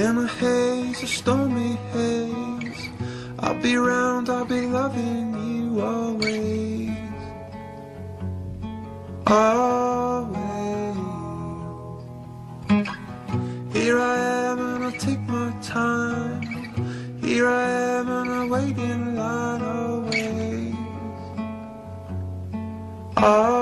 in a haze, a stormy haze. I'll be round, I'll be loving you always, always. Here I am and I'll take my time. Here I am and I wait in line always, always.